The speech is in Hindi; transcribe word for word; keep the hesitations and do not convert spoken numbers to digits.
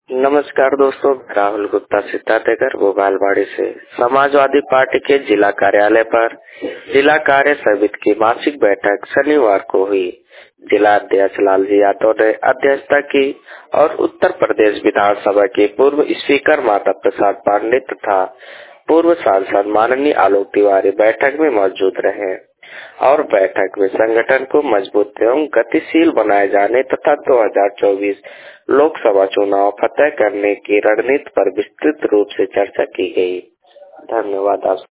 नमस्कार दोस्तों, राहुल गुप्ता सिद्धार्थनगर भोपालवाड़ी से। समाजवादी पार्टी के जिला कार्यालय पर जिला कार्य समिति की मासिक बैठक शनिवार को हुई। जिला अध्यक्ष लालजी यादव ने अध्यक्षता की और उत्तर प्रदेश विधानसभा के पूर्व स्पीकर माता प्रसाद पांडे तथा पूर्व सांसद माननीय आलोक तिवारी बैठक में मौजूद रहे और बैठक में संगठन को मजबूत एवं गतिशील बनाए जाने तथा दो हज़ार चौबीस लोकसभा चुनाव फतह करने की रणनीति पर विस्तृत रूप से चर्चा की गई। धन्यवाद। आप